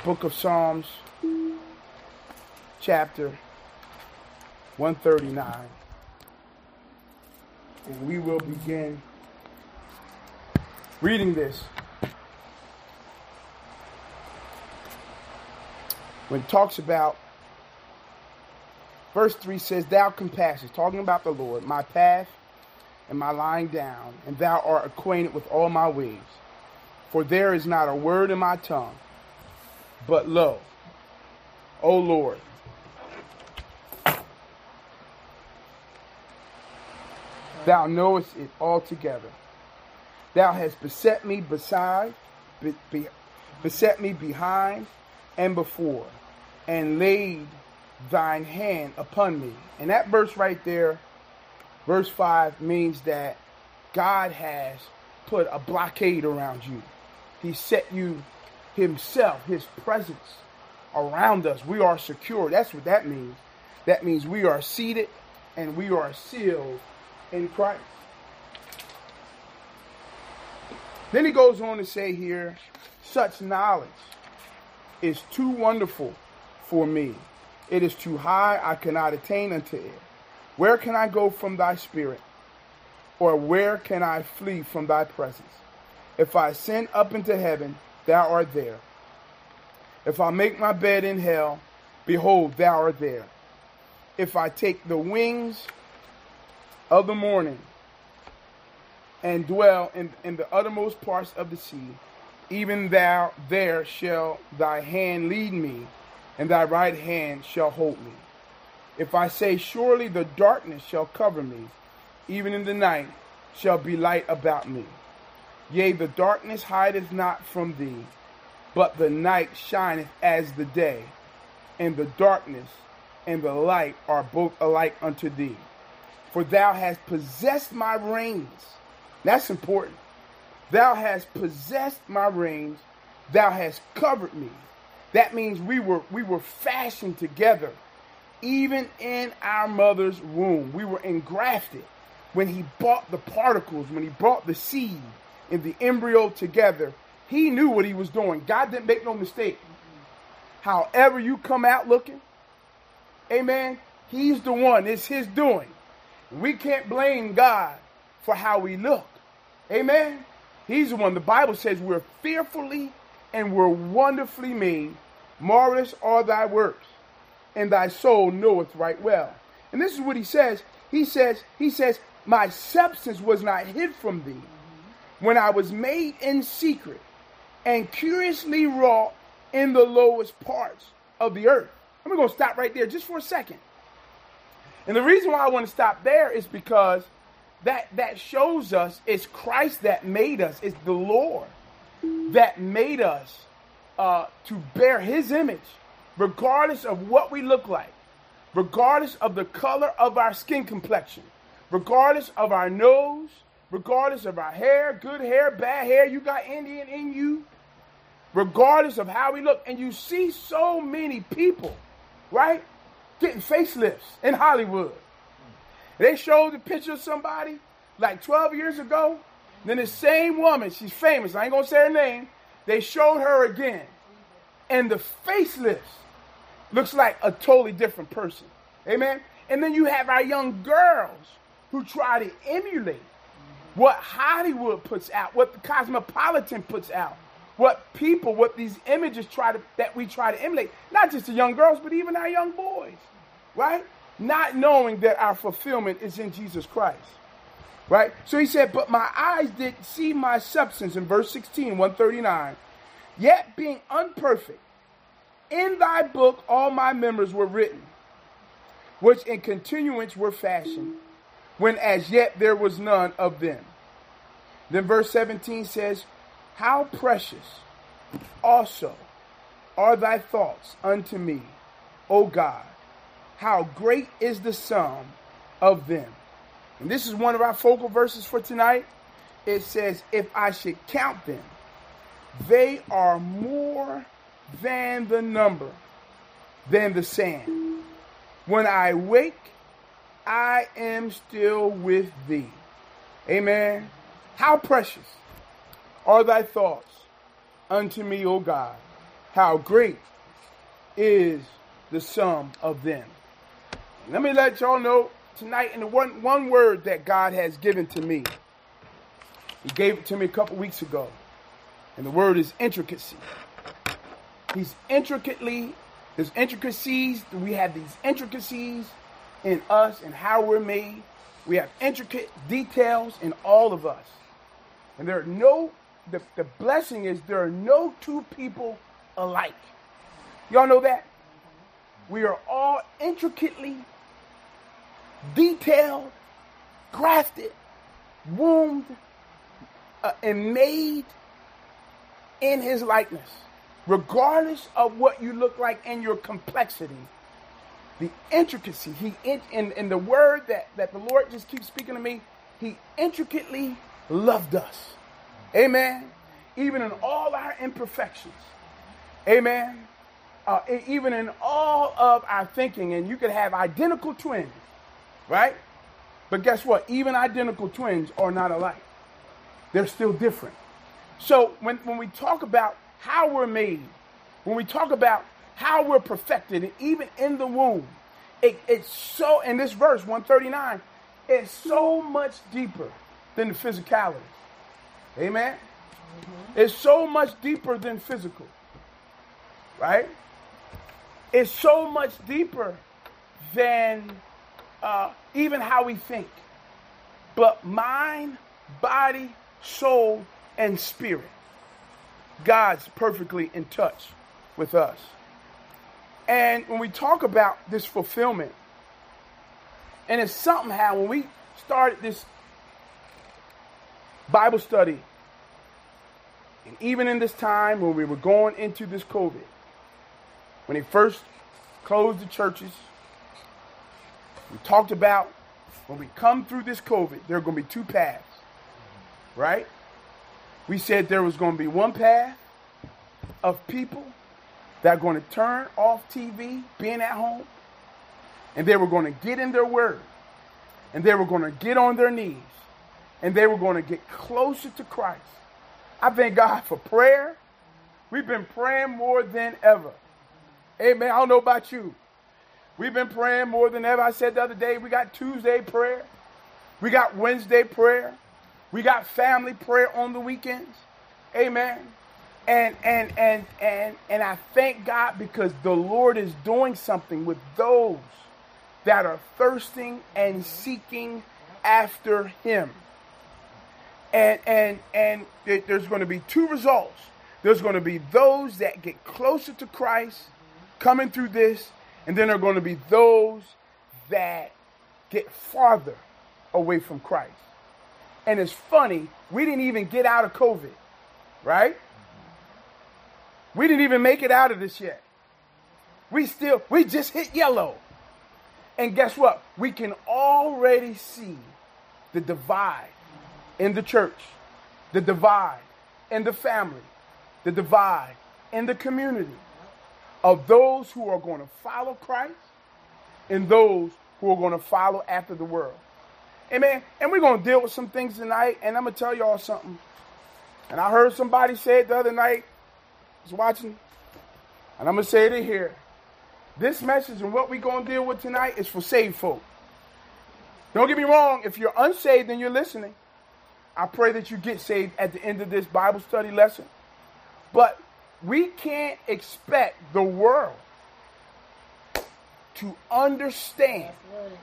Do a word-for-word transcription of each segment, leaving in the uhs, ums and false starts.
book of Psalms, chapter one thirty-nine. And we will begin reading this. When it talks about, verse three says, Thou compassest, talking about the Lord, my path and my lying down, and thou art acquainted with all my ways. For there is not a word in my tongue, but lo, O Lord, thou knowest it altogether. Thou hast beset me beside, be, be, beset me behind and before, and laid thine hand upon me. And that verse right there, verse five, means that God has put a blockade around you. He set you himself, his presence around us. We are secure. That's what that means. That means we are seated and we are sealed in Christ. Then he goes on to say here, such knowledge is too wonderful for me. It is too high, I cannot attain unto it. Where can I go from thy spirit? Or where can I flee from thy presence? If I ascend up into heaven, thou art there. If I make my bed in hell, behold, thou art there. If I take the wings of the morning and dwell in, in the uttermost parts of the sea, even thou there shall thy hand lead me, and thy right hand shall hold me. If I say, surely the darkness shall cover me, even in the night shall be light about me. Yea, the darkness hideth not from thee, but the night shineth as the day, and the darkness and the light are both alike unto thee. For thou hast possessed my reins. That's important. Thou hast possessed my reins. Thou hast covered me. That means we were we were fashioned together, even in our mother's womb. We were engrafted. When he brought the particles, when he brought the seed and the embryo together, he knew what he was doing. God didn't make no mistake. However you come out looking, amen, he's the one. It's his doing. We can't blame God for how we look. Amen. He's the one. The Bible says we're fearfully and we're wonderfully made. Marvelous are thy works, and thy soul knoweth right well. And this is what he says. He says, he says, my substance was not hid from thee when I was made in secret and curiously wrought in the lowest parts of the earth. I'm going to stop right there just for a second. And the reason why I want to stop there is because that, that shows us it's Christ that made us. It's the Lord that made us uh, to bear his image, regardless of what we look like, regardless of the color of our skin complexion, regardless of our nose, regardless of our hair, good hair, bad hair, you got Indian in you, regardless of how we look. And you see so many people, right, getting facelifts in Hollywood. They showed the picture of somebody like twelve years ago. Then the same woman, she's famous, I ain't going to say her name, they showed her again. And the facelifts looks like a totally different person. Amen? And then you have our young girls who try to emulate what Hollywood puts out, what the Cosmopolitan puts out, what people, what these images try to, that we try to emulate. Not just the young girls, but even our young boys, right? Not knowing that our fulfillment is in Jesus Christ, right? So he said, but my eyes did see my substance in verse sixteen, one thirty-nine, yet being unperfect, in thy book all my members were written, which in continuance were fashioned, when as yet there was none of them. Then verse seventeen says, how precious also are thy thoughts unto me, O God. How great is the sum of them. And this is one of our focal verses for tonight. It says, if I should count them, they are more than the number, than the sand. When I wake, I am still with thee. Amen. How precious are thy thoughts unto me, O God. how great is the sum of them. Let me let y'all know tonight in the one, one word that God has given to me. He gave it to me a couple weeks ago. And the word is intricacy. He's intricately, there's intricacies. We have these intricacies in us and how we're made. We have intricate details in all of us. And there are no, the, the blessing is there are no two people alike. Y'all know that? We are all intricately detailed, crafted, wombed, uh, and made in his likeness. Regardless of what you look like and your complexity, the intricacy, he in, in, in the word that, that the Lord just keeps speaking to me, he intricately loved us. Amen. Even in all our imperfections. Amen. Uh, even in all of our thinking, and you could have identical twins, right? But guess what? Even identical twins are not alike. They're still different. So when, when we talk about how we're made, when we talk about how we're perfected, and even in the womb, it, it's so, in this verse, one thirty-nine, it's so much deeper than the physicality. Amen? Mm-hmm. It's so much deeper than physical. Right? It's so much deeper than uh, even how we think. But mind, body, soul, and spirit. God's perfectly in touch with us. And when we talk about this fulfillment, and it's somehow when we started this Bible study, and even in this time when we were going into this COVID, when they first closed the churches, we talked about when we come through this COVID, there are going to be two paths, right? We said there was going to be one path of people that are going to turn off T V, being at home, and they were going to get in their word, and they were going to get on their knees, and they were going to get closer to Christ. I thank God for prayer. We've been praying more than ever. Amen. I don't know about you. We've been praying more than ever. I said the other day, we got Tuesday prayer. We got Wednesday prayer. We got family prayer on the weekends. Amen. And and and and and I thank God because the Lord is doing something with those that are thirsting and seeking after him. And and and it, there's going to be two results. There's going to be those that get closer to Christ coming through this, and then there are going to be those that get farther away from Christ. And it's funny, we didn't even get out of COVID, right? We didn't even make it out of this yet. We still, we just hit yellow. And guess what? We can already see the divide in the church, the divide in the family, the divide in the community of those who are going to follow Christ and those who are going to follow after the world. Amen. And we're going to deal with some things tonight, and I'm going to tell y'all something. And I heard somebody say it the other night. I was watching, and I'm going to say it here. This message and what we're going to deal with tonight is for saved folk. Don't get me wrong. If you're unsaved and you're listening, I pray that you get saved at the end of this Bible study lesson. But we can't expect the world to understand.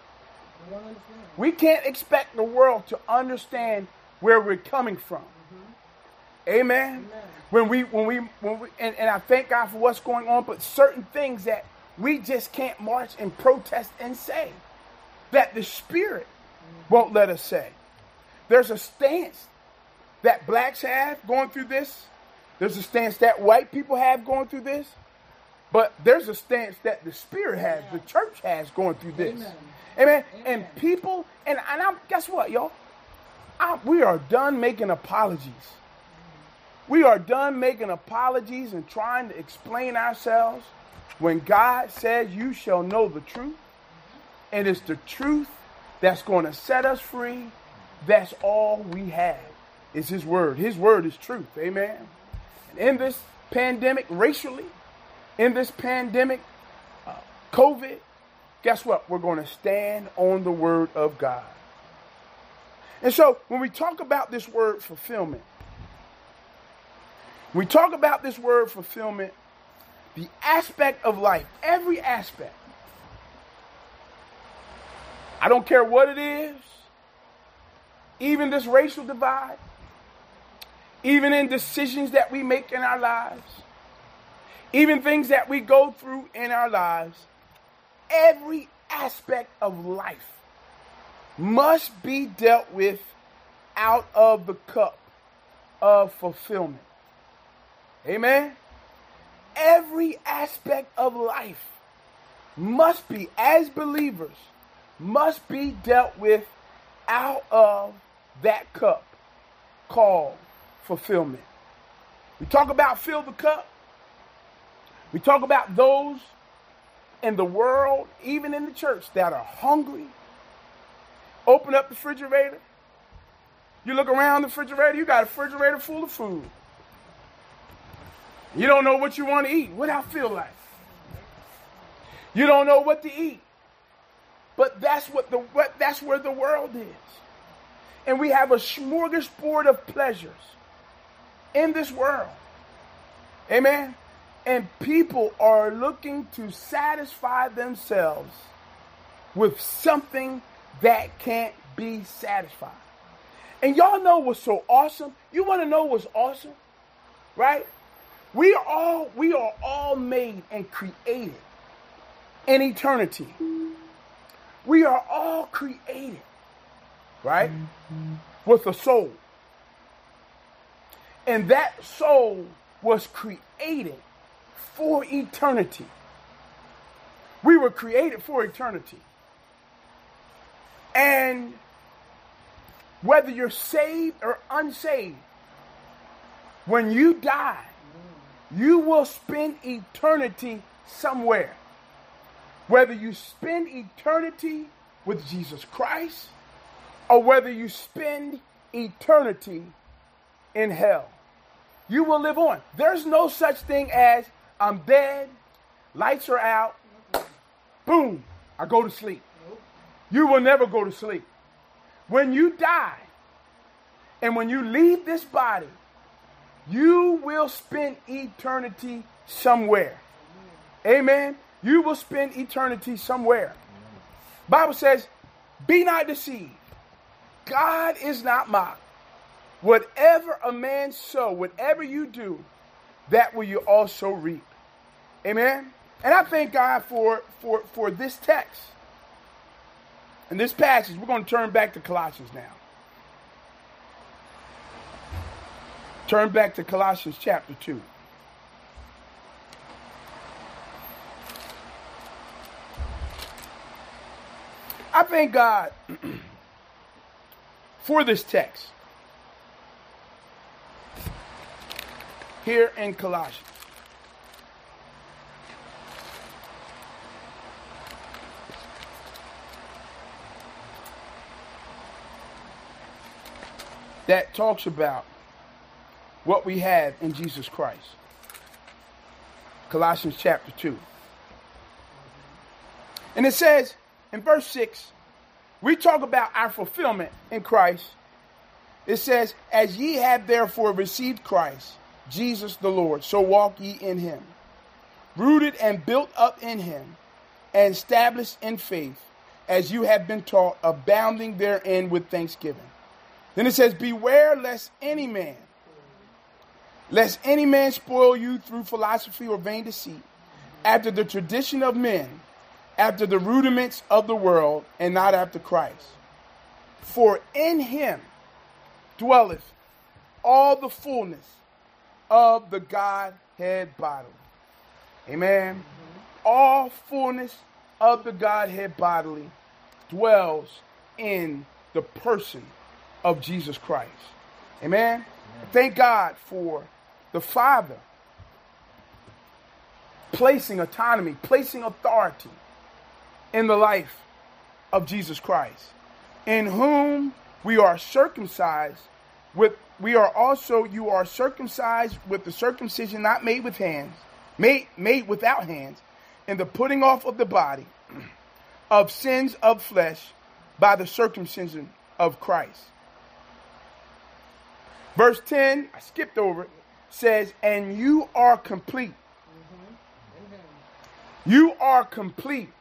We can't expect the world to understand where we're coming from. Mm-hmm. Amen? Amen. When we, when we, when we, and, and I thank God for what's going on, but certain things that we just can't march and protest and say that the Spirit mm-hmm. won't let us say. There's a stance that blacks have going through this. There's a stance that white people have going through this. But there's a stance that the Spirit has, the church has going through this. Amen. Amen. Amen. And people, and, and I'm, guess what, y'all? I, we are done making apologies. We are done making apologies and trying to explain ourselves when God says you shall know the truth. And it's the truth that's going to set us free. That's all we have is his word. His word is truth. Amen. And in this pandemic, racially, in this pandemic, uh, COVID, guess what? We're going to stand on the word of God. And so when we talk about this word fulfillment, we talk about this word fulfillment, the aspect of life, every aspect. I don't care what it is, even this racial divide, even in decisions that we make in our lives, even things that we go through in our lives, every aspect of life must be dealt with out of the cup of fulfillment. Amen? Every aspect of life must be, as believers, must be dealt with out of that cup called fulfillment. We talk about fill the cup. We talk about those in the world, even in the church, that are hungry. Open up the refrigerator. You look around the refrigerator, you got a refrigerator full of food. You don't know what you want to eat. What I feel like. You don't know what to eat. But that's what the what that's where the world is. And we have a smorgasbord of pleasures in this world. Amen. And people are looking to satisfy themselves with something that can't be satisfied. And y'all know what's so awesome? You want to know what's awesome? Right? We are all we are all made and created in eternity. We are all created, right? Mm-hmm. With a soul. And that soul was created for eternity. We were created for eternity. And whether you're saved or unsaved, when you die, you will spend eternity somewhere. Whether you spend eternity with Jesus Christ or whether you spend eternity in hell, you will live on. There's no such thing as I'm dead, lights are out, boom, I go to sleep. You will never go to sleep. When you die and when you leave this body, you will spend eternity somewhere. Amen. You will spend eternity somewhere. Bible says, be not deceived. God is not mocked. Whatever a man sow, whatever you do, that will you also reap. Amen. And I thank God for, for, for this text. In this passage, we're going to turn back to Colossians now. Turn back to Colossians chapter two. I thank God for this text here in Colossians. That talks about what we have in Jesus Christ. Colossians chapter two. And it says in verse six, we talk about our fulfillment in Christ. It says, as ye have therefore received Christ, Jesus the Lord, so walk ye in him, rooted and built up in him, and established in faith, as you have been taught, abounding therein with thanksgiving. Then it says, beware lest any man, lest any man spoil you through philosophy or vain deceit, after the tradition of men, after the rudiments of the world, and not after Christ. For in him dwelleth all the fullness of the Godhead bodily. Amen. Mm-hmm. All fullness of the Godhead bodily dwells in the person of Jesus Christ. Amen. Amen. Thank God for the Father placing autonomy, placing authority in the life of Jesus Christ, in whom we are circumcised with, we are also, you are circumcised with the circumcision not made with hands, made, made without hands, in the putting off of the body of sins of flesh by the circumcision of Christ. Verse ten, I skipped over it, says, and you are complete. Mm-hmm. You are complete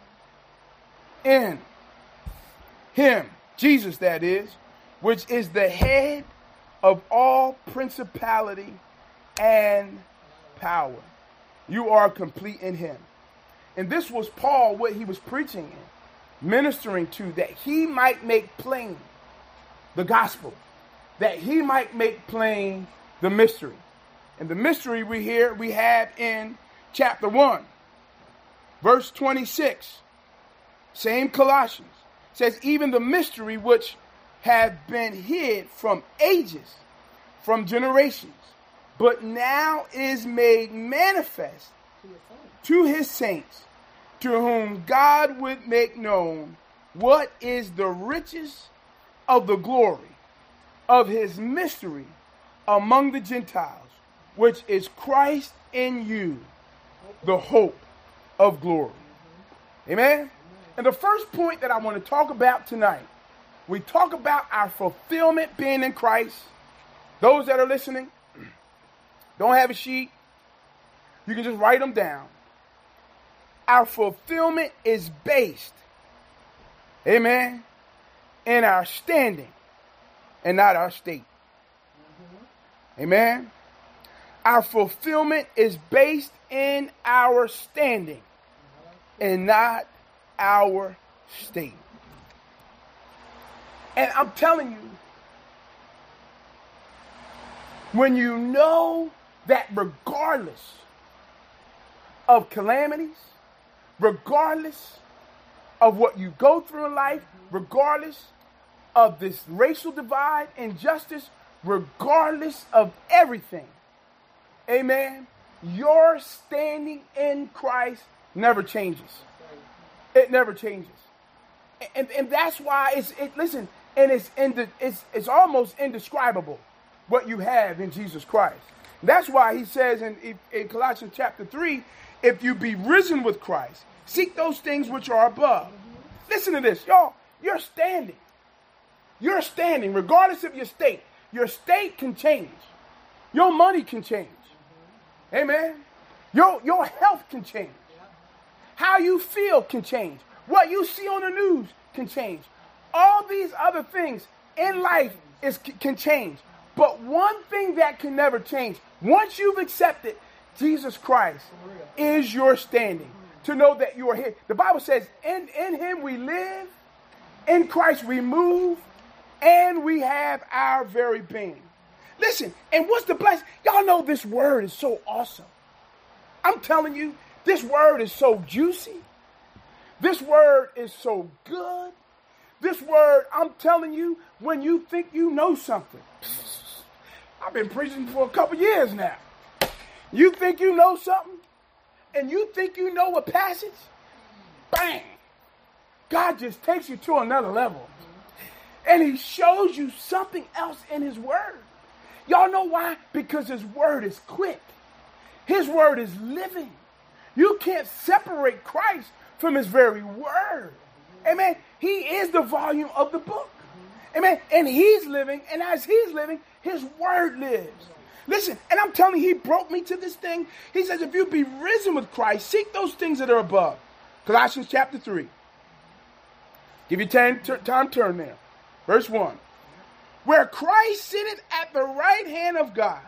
in him, Jesus that is, which is the head of all principality and power. You are complete in him. And this was Paul, what he was preaching in, ministering to, that he might make plain the gospel, that he might make plain the mystery. And the mystery we hear, we have in chapter one, verse twenty-six, same Colossians, says, even the mystery which have been hid from ages, from generations, but now is made manifest to his saints, to whom God would make known what is the riches of the glory of his mystery among the Gentiles, which is Christ in you, the hope of glory. Amen? And the first point that I want to talk about tonight, we talk about our fulfillment being in Christ. Those that are listening, don't have a sheet, you can just write them down. Our fulfillment is based, amen, in our standing and not our state. Mm-hmm. Amen. Our fulfillment is based in our standing and not our state. And I'm telling you, when you know that regardless of calamities, regardless of what you go through in life, regardless of this racial divide, injustice, regardless of everything, amen, your standing in Christ never changes. It never changes. And, and that's why it's, it, listen, and it's, in the, it's, it's almost indescribable what you have in Jesus Christ. That's why he says in, in Colossians chapter three, if you be risen with Christ, seek those things which are above. Mm-hmm. Listen to this, y'all. You're standing. You're standing, regardless of your state. Your state can change. Your money can change. Mm-hmm. Amen. Your, your health can change. Yeah. How you feel can change. What you see on the news can change. All these other things in life is can change. But one thing that can never change, once you've accepted Jesus Christ is your standing, to know that you are here. The Bible says, in, in him we live, in Christ we move, and we have our very being. Listen, and what's the blessing? Y'all know this word is so awesome. I'm telling you, this word is so juicy. This word is so good. This word, I'm telling you, when you think you know something. I've been preaching for a couple years now. You think you know something, and you think you know a passage, bang, God just takes you to another level. And he shows you something else in his word. Y'all know why? Because his word is quick. His word is living. You can't separate Christ from his very word. Amen. He is the volume of the book. Amen. And he's living, and as he's living, his word lives. Listen, and I'm telling you, he broke me to this thing. He says, if you be risen with Christ, seek those things that are above. Colossians chapter three. Give you time, time turn there. Verse one. Where Christ sitteth at the right hand of God.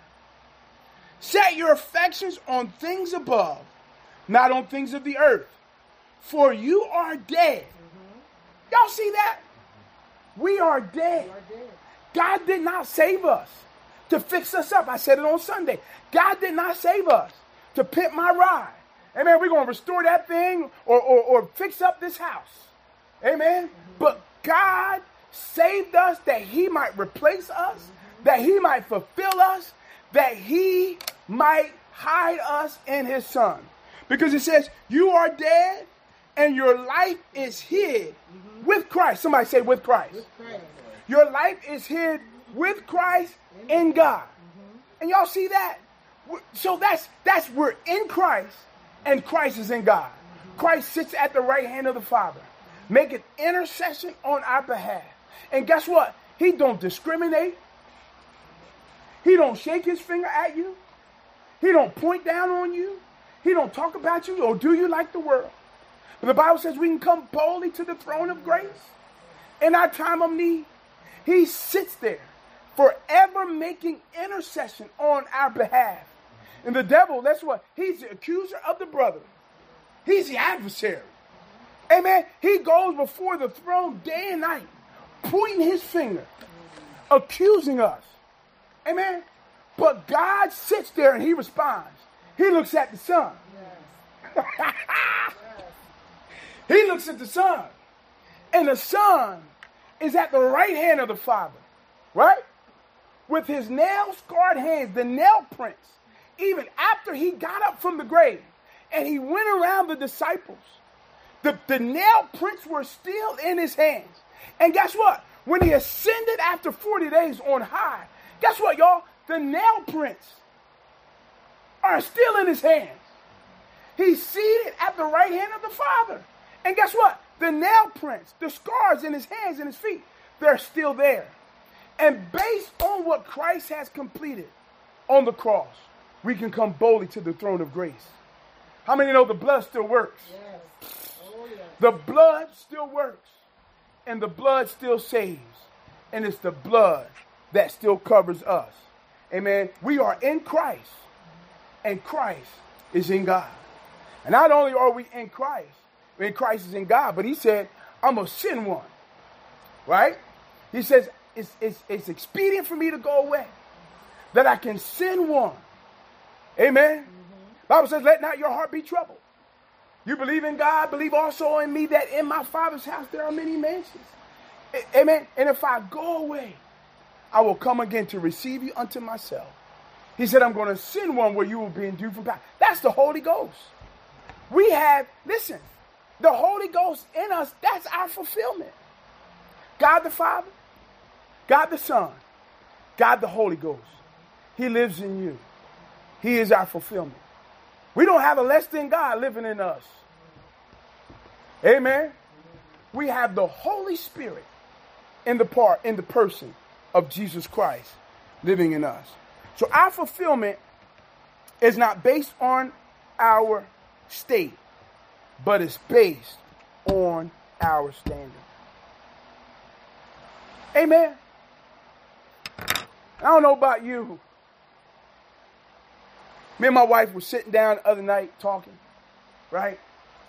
Set your affections on things above, not on things of the earth. For you are dead. Mm-hmm. Y'all see that? We are dead. We are dead. God did not save us to fix us up. I said it on Sunday. God did not save us to pimp my ride. Amen. We're going to restore that thing or, or, or fix up this house. Amen. Mm-hmm. But God saved us that he might replace us, mm-hmm. that he might fulfill us, that he might hide us in his son. Because it says, you are dead and your life is hid mm-hmm. with Christ. Somebody say with Christ. With Christ. Your life is hid with Christ in God. Mm-hmm. And y'all see that? So that's, that's we're in Christ and Christ is in God. Christ sits at the right hand of the Father, making intercession on our behalf. And guess what? He don't discriminate. He don't shake his finger at you. He don't point down on you. He don't talk about you or do you like the world. But the Bible says we can come boldly to the throne of grace in our time of need. He sits there forever making intercession on our behalf. And the devil, that's what, he's the accuser of the brother. He's the adversary. Amen. He goes before the throne day and night, pointing his finger, accusing us. Amen. But God sits there and he responds. He looks at the sun. Yes. Yes. He looks at the son. And the son is at the right hand of the Father. Right? With his nail-scarred hands, the nail prints, even after he got up from the grave and he went around the disciples, the, the nail prints were still in his hands. And guess what? When he ascended after forty days on high, guess what, y'all? The nail prints are still in his hands. He's seated at the right hand of the Father. And guess what? The nail prints, the scars in his hands and his feet, they're still there. And based on what Christ has completed on the cross, we can come boldly to the throne of grace. How many know the blood still works? Yes. Oh, yes. The blood still works. And the blood still saves. And it's the blood that still covers us. Amen. We are in Christ. And Christ is in God. And not only are we in Christ, when Christ is in God, but he said, I'm going to send one. Right? He says, it's, it's, it's expedient for me to go away, that I can send one. Amen. Mm-hmm. Bible says, let not your heart be troubled. You believe in God, believe also in me, that in my Father's house there are many mansions. A- Amen. And if I go away, I will come again to receive you unto myself. He said, I'm going to send one where you will be endued from power. That's the Holy Ghost. We have, listen, the Holy Ghost in us, that's our fulfillment. God the Father, God the Son, God the Holy Ghost. He lives in you. He is our fulfillment. We don't have a less than God living in us. Amen. We have the Holy Spirit in the part, in the person of Jesus Christ living in us. So our fulfillment is not based on our state, but it's based on our standard. Amen. I don't know about you. Me and my wife were sitting down the other night talking, right?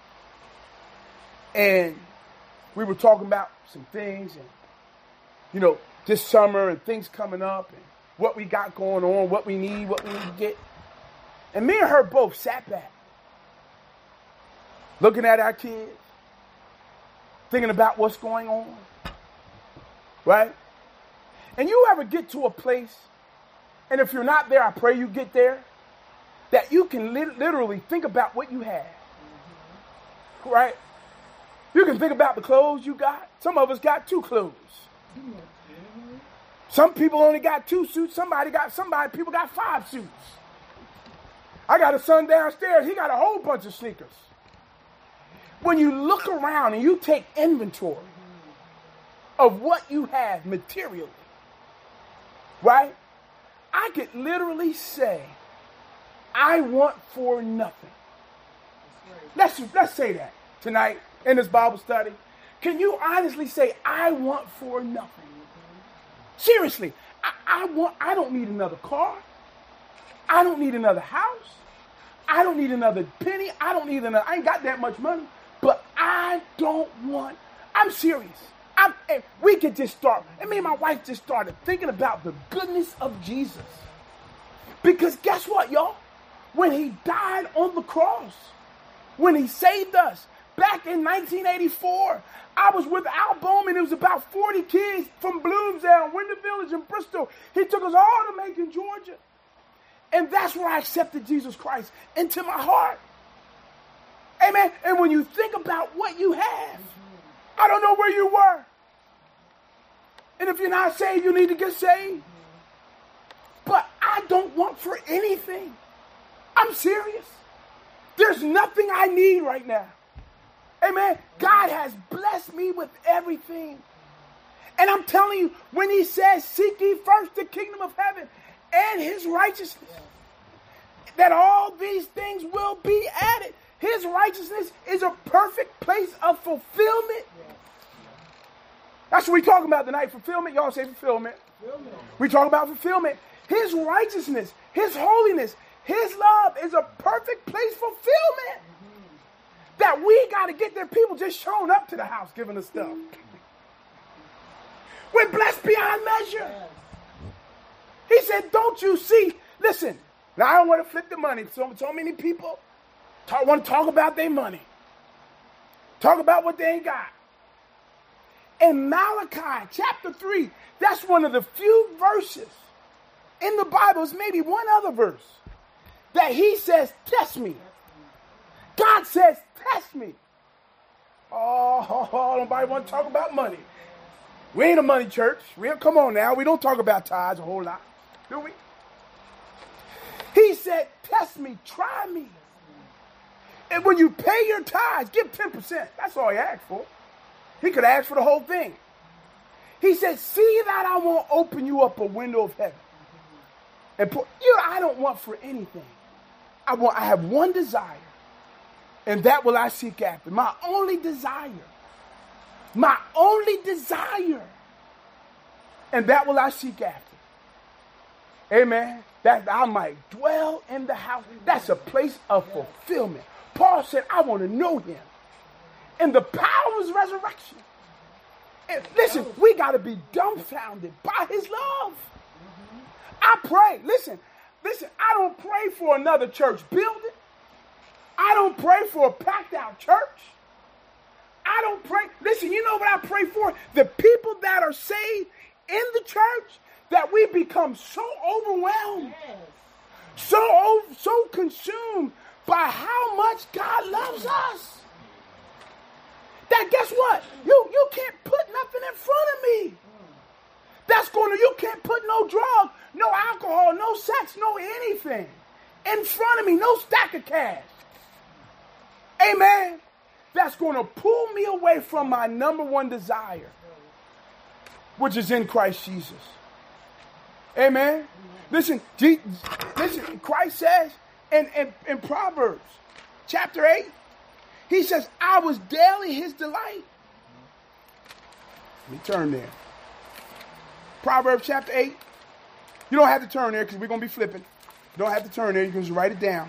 And we were talking about some things and, you know, this summer and things coming up and what we got going on, what we need, what we need to get. And me and her both sat back, looking at our kids, thinking about what's going on, right? And you ever get to a place, and if you're not there, I pray you get there, that you can li- literally think about what you have, mm-hmm. right? You can think about the clothes you got. Some of us got two clothes. Mm-hmm. Some people only got two suits. Somebody got, somebody, people got five suits. I got a son downstairs. He got a whole bunch of sneakers. When you look around and you take inventory of what you have materially, right? I could literally say, I want for nothing. Let's, let's say that tonight in this Bible study. Can you honestly say, I want for nothing? Seriously, I, I want. I don't need another car. I don't need another house. I don't need another penny. I don't need another. I ain't got that much money. But I don't want. I'm serious. I'm, and we could just start. And me and my wife just started thinking about the goodness of Jesus. Because guess what, y'all? When he died on the cross, when he saved us back in nineteen eighty-four, I was with Al Bowman. It was about forty kids from Bloomsdale, Winter Village, and Bristol. He took us all to Macon, Georgia. And that's where I accepted Jesus Christ into my heart. Amen. And when you think about what you have, I don't know where you were. And if you're not saved, you need to get saved. But I don't want for anything. I'm serious. There's nothing I need right now. Amen. God has blessed me with everything. And I'm telling you, when he says, seek ye first the kingdom of heaven and his righteousness, that all these things will be added. His righteousness is a perfect place of fulfillment. That's what we talking about tonight, fulfillment. Y'all say fulfillment. fulfillment. We talk about fulfillment. His righteousness, his holiness, his love is a perfect place for fulfillment. Mm-hmm. That we got to get there. People just showing up to the house giving us stuff. We're blessed beyond measure. He said, don't you see? Listen, now I don't want to flip the money. So, so many people talk, want to talk about their money. Talk about what they ain't got. In Malachi chapter three, that's one of the few verses in the Bible, it's maybe one other verse, that he says, test me. God says, test me. Oh, oh, nobody want to talk about money. We ain't a money church. We don't, come on now. We don't talk about tithes a whole lot, do we? He said, test me, try me. And when you pay your tithes, give ten percent. That's all he asked for. He could ask for the whole thing. He said, see that I won't open you up a window of heaven. And pour, you know, I don't want for anything. I want. I have one desire, and that will I seek after. My only desire. My only desire. And that will I seek after. Amen. That I might dwell in the house. That's a place of fulfillment. Paul said, I want to know him. And the power of his resurrection. And listen, we got to be dumbfounded by his love. I pray. Listen, listen, I don't pray for another church building. I don't pray for a packed out church. I don't pray. Listen, you know what I pray for? The people that are saved in the church, that we become so overwhelmed, yes. so, so consumed by how much God loves us. That guess what? You, you can't put nothing in front of me. That's going to, you can't put no drug, no alcohol, no sex, no anything in front of me, no stack of cash. Amen. That's going to pull me away from my number one desire, which is in Christ Jesus. Amen. Listen, G, listen. Christ says in, in, in Proverbs chapter eight, he says, I was daily his delight. Let me turn there. Proverbs chapter eight. You don't have to turn there because we're going to be flipping. You don't have to turn there. You can just write it down.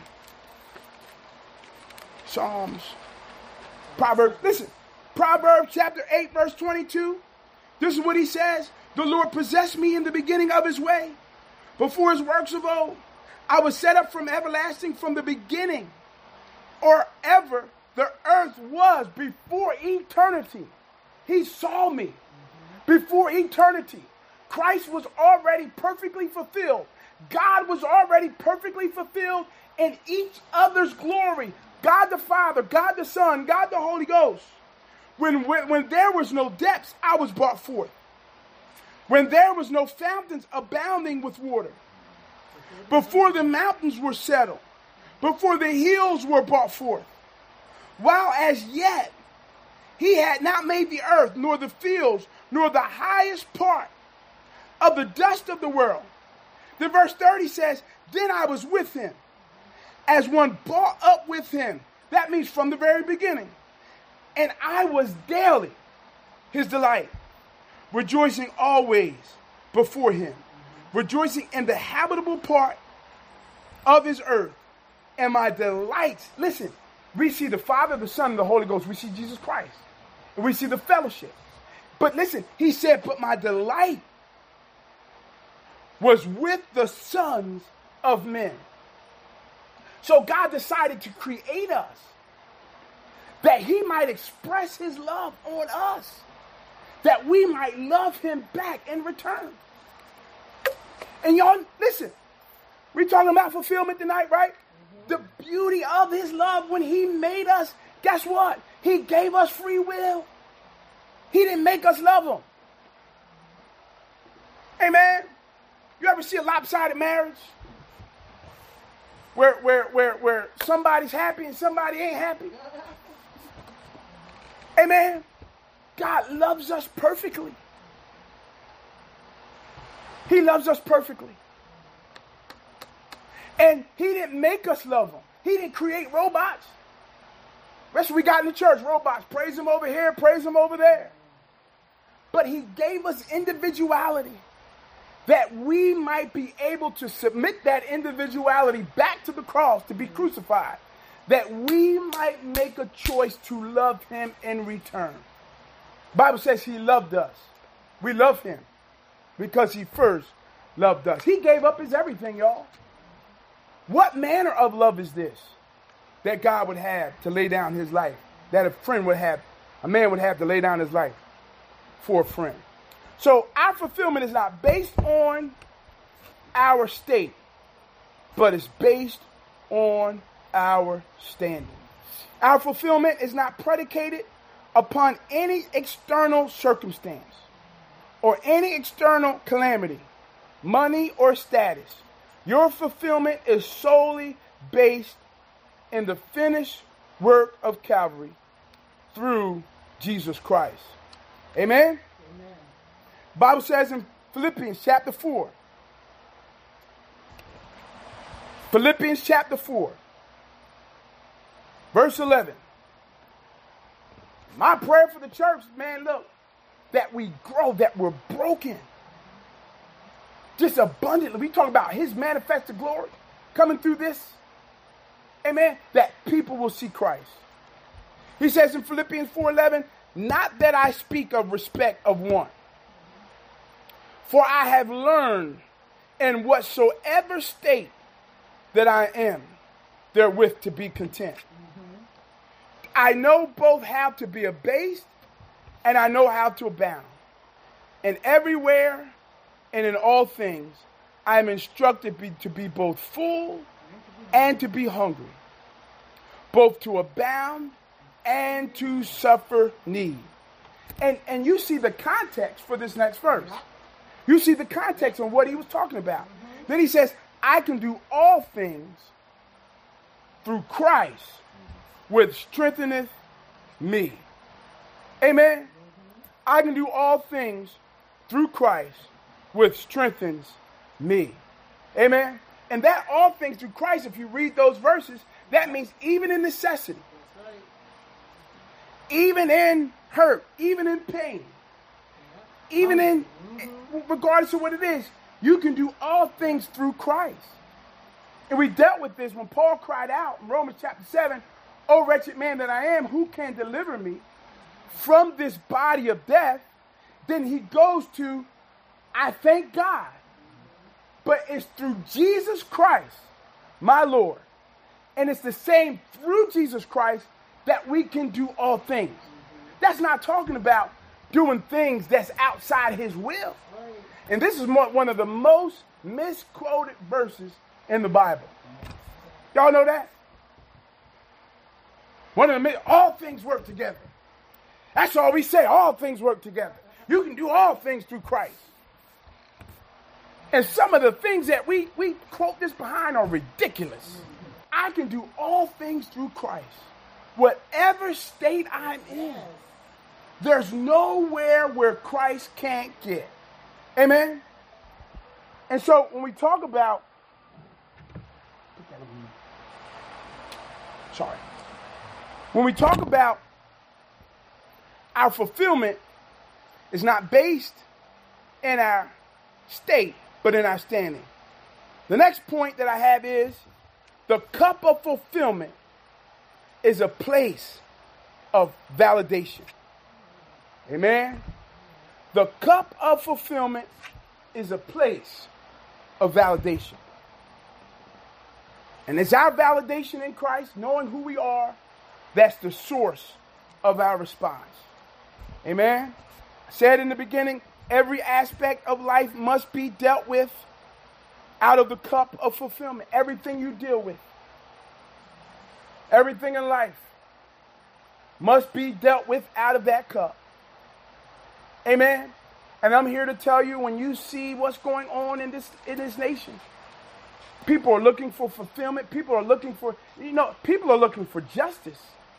Psalms. Proverbs, listen, Proverbs chapter eight, verse twenty-two. This is what he says. The Lord possessed me in the beginning of his way, before his works of old. I was set up from everlasting, from the beginning, or ever the earth was, before eternity. He saw me before eternity. Christ was already perfectly fulfilled. God was already perfectly fulfilled in each other's glory. God the Father, God the Son, God the Holy Ghost. When, when, when there was no depths, I was brought forth. When there was no fountains abounding with water. Before the mountains were settled. Before the hills were brought forth. While as yet he had not made the earth, nor the fields, nor the highest part of the dust of the world. The verse thirty says, then I was with him, as one brought up with him. That means from the very beginning. And I was daily his delight, rejoicing always before him, rejoicing in the habitable part of his earth. And my delights, listen, we see the Father, the Son, and the Holy Ghost. We see Jesus Christ. And we see the fellowship. But listen, he said, but my delight was with the sons of men. So God decided to create us that he might express his love on us, that we might love him back in return. And y'all, listen, we're talking about fulfillment tonight, right? Mm-hmm. The beauty of his love when he made us, guess what? He gave us free will. He didn't make us love him. Amen. You ever see a lopsided marriage? where, where, where, where somebody's happy and somebody ain't happy. Amen. God loves us perfectly. He loves us perfectly. And he didn't make us love him. He didn't create robots. That's what we got in the church, robots. Praise him over here, praise him over there. But he gave us individuality that we might be able to submit that individuality back to the cross to be crucified, that we might make a choice to love him in return. The Bible says he loved us. We love him because he first loved us. He gave up his everything, y'all. What manner of love is this that God would have to lay down his life, that a friend would have, a man would have to lay down his life for a friend? So our fulfillment is not based on our state, but it's based on our standing. Our fulfillment is not predicated upon any external circumstance or any external calamity, money or status. Your fulfillment is solely based in the finished work of Calvary through Jesus Christ. Amen? Amen. The Bible says in Philippians chapter four. Philippians chapter four. Verse eleven. My prayer for the church, man, look, that we grow, that we're broken. Just abundantly. We talk about his manifested glory coming through this. Amen. That people will see Christ. He says in Philippians four eleven, not that I speak of respect of one, for I have learned in whatsoever state that I am, therewith to be content. Mm-hmm. I know both how to be abased and I know how to abound. And everywhere and in all things, I am instructed be, to be both full and to be hungry, both to abound and to suffer need. And, and you see the context for this next verse. You see the context on what he was talking about. Mm-hmm. Then he says, I can do all things through Christ, which strengtheneth me. Amen. Mm-hmm. I can do all things through Christ, which strengthens me. Amen. And that all things through Christ, if you read those verses, that means even in necessity, even in hurt, even in pain, even in, regardless of what it is, you can do all things through Christ. And we dealt with this when Paul cried out in Romans chapter seven, O wretched man that I am, who can deliver me from this body of death? Then he goes to, I thank God. But it's through Jesus Christ, my Lord. And it's the same through Jesus Christ that we can do all things. That's not talking about doing things that's outside his will. And this is one of the most misquoted verses in the Bible. Y'all know that? One of the, all things work together. That's all we say. All things work together. You can do all things through Christ. And some of the things that we, we quote this behind are ridiculous. I can do all things through Christ. Whatever state I'm in, there's nowhere where Christ can't get. Amen? And so when we talk about, sorry, when we talk about our fulfillment is not based in our state, but in our standing. The next point that I have is the cup of fulfillment is a place of validation. Amen? The cup of fulfillment is a place of validation. And it's our validation in Christ, knowing who we are, that's the source of our response. Amen? I said in the beginning, every aspect of life must be dealt with out of the cup of fulfillment. Everything you deal with, everything in life must be dealt with out of that cup. Amen? And I'm here to tell you, when you see what's going on in this in this nation, People are looking for fulfillment. People are looking for, you know, people are looking for justice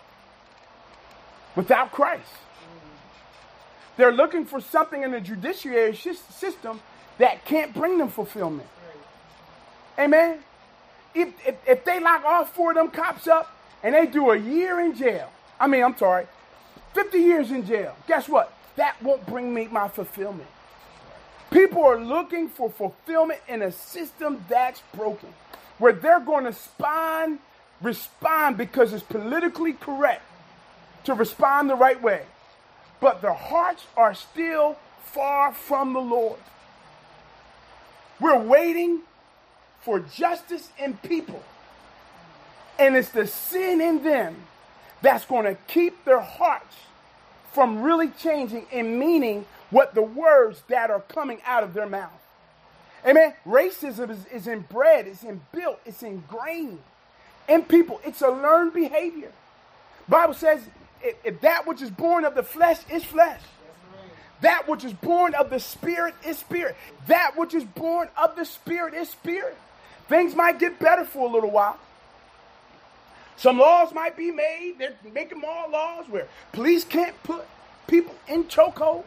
without Christ. They're looking for something in the judiciary system that can't bring them fulfillment. Amen? If, if, if they lock all four of them cops up and they do a year in jail, I mean, I'm sorry, fifty years in jail, guess what? That won't bring me my fulfillment. People are looking for fulfillment in a system that's broken, where they're going to respond, respond because it's politically correct to respond the right way. But their hearts are still far from the Lord. We're waiting for justice in people. And it's the sin in them that's going to keep their hearts from really changing and meaning what the words that are coming out of their mouth. Amen. Racism is, is inbred, it's inbuilt, it's ingrained in people. It's a learned behavior. Bible says if, if that which is born of the flesh is flesh. That which is born of the spirit is spirit. That which is born of the spirit is spirit. Things might get better for a little while. Some laws might be made. They're making more laws where police can't put people in chokehold.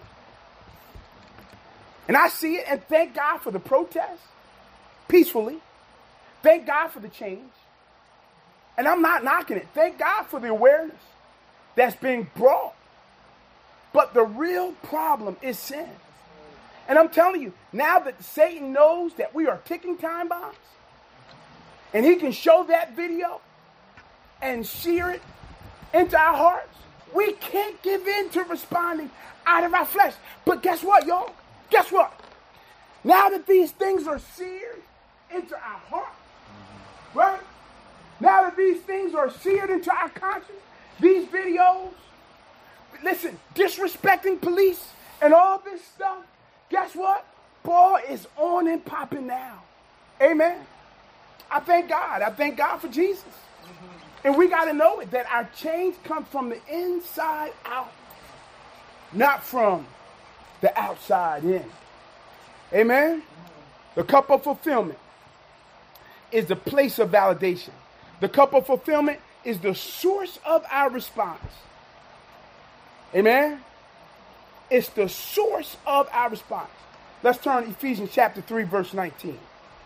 And I see it, and thank God for the protest, peacefully. Thank God for the change. And I'm not knocking it. Thank God for the awareness that's being brought. But the real problem is sin. And I'm telling you, now that Satan knows that we are ticking time bombs, and he can show that video and sear it into our hearts, we can't give in to responding out of our flesh. But guess what, y'all? Guess what? Now that these things are seared into our hearts, right? Now that these things are seared into our conscience, these videos, listen, disrespecting police and all this stuff, guess what? Ball is on and popping now. Amen. I thank God. I thank God for Jesus. Mm-hmm. And we got to know it, that our change comes from the inside out, not from the outside in. Amen. The cup of fulfillment is the place of validation. The cup of fulfillment is the source of our response. Amen. It's the source of our response. Let's turn to Ephesians chapter three, verse nineteen.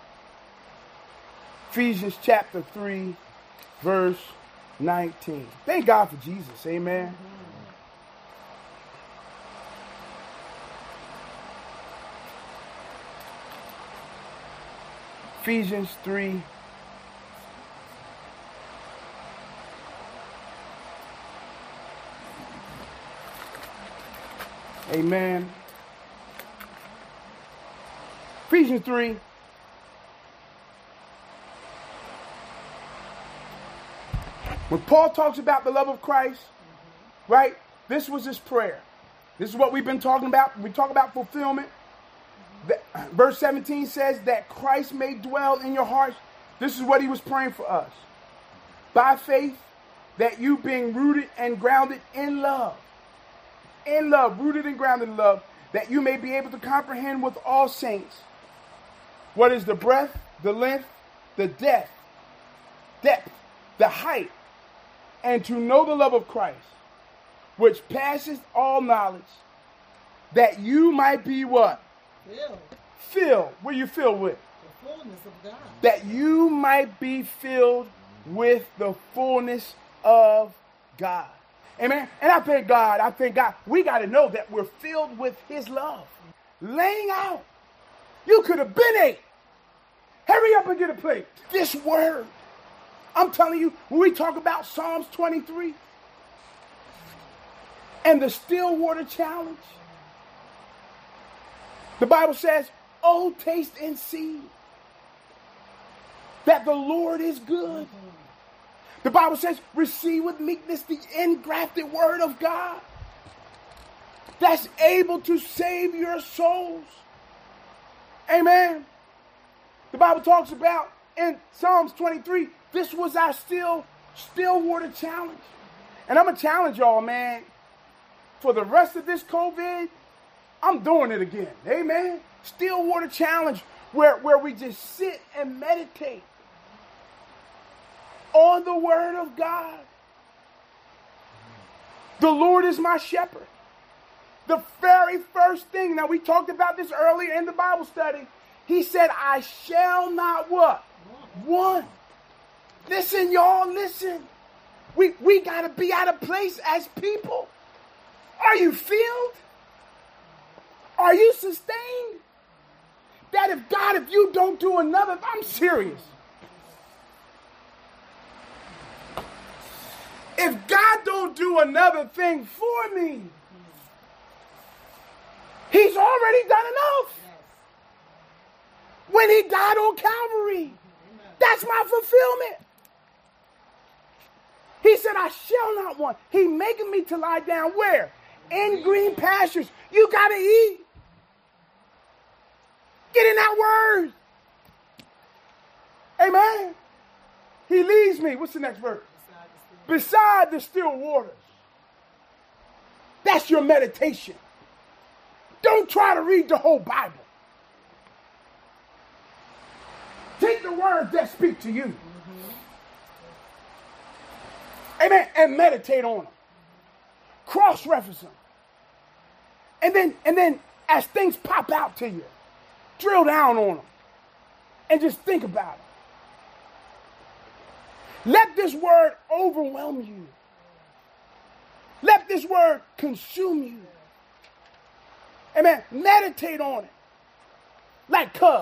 Ephesians chapter three, verse nineteen. Thank God for Jesus. Amen. Mm-hmm. Ephesians three. Amen. Ephesians three. When Paul talks about the love of Christ, mm-hmm. right? This was his prayer. This is what we've been talking about. We talk about fulfillment. Mm-hmm. The, verse seventeen says that Christ may dwell in your hearts. This is what he was praying for us. By faith, that you being rooted and grounded in love. In love, rooted and grounded in love, that you may be able to comprehend with all saints what is the breadth, the length, the depth, depth, the height, and to know the love of Christ, which passes all knowledge, that you might be what? Filled. Filled. What are you filled with? The fullness of God. That you might be filled with the fullness of God. Amen. And I thank God, I thank God, we got to know that we're filled with his love. Laying out. You could have been ate. Hurry up and get a plate. This word. I'm telling you, when we talk about Psalms twenty-three and the still water challenge, the Bible says, oh, taste and see that the Lord is good. The Bible says, receive with meekness the engrafted word of God that's able to save your souls. Amen. The Bible talks about in Psalms twenty-three, this was our still, still water challenge. And I'm going to challenge y'all, man, for the rest of this COVID, I'm doing it again. Amen. Still water challenge where, where we just sit and meditate on the word of God. The Lord is my shepherd. The very first thing, now we talked about this earlier in the Bible study. He said, I shall not what? Want. Listen, y'all, listen. We, we got to be out of place as people. Are you filled? Are you sustained? That if God, if you don't do another, I'm serious. If God don't do another thing for me, He's already done enough. When He died on Calvary, that's my fulfillment. He said, I shall not want. He making me to lie down where? In green pastures. You got to eat. Get in that word. Amen. He leads me. What's the next verse? Beside the still waters. That's your meditation. Don't try to read the whole Bible. Take the words that speak to you. Mm-hmm. Amen. And meditate on them. Cross-reference them. And then, and then as things pop out to you, drill down on them. And just think about it. Let this word overwhelm you. Let this word consume you. Amen. Meditate on it. Like cud.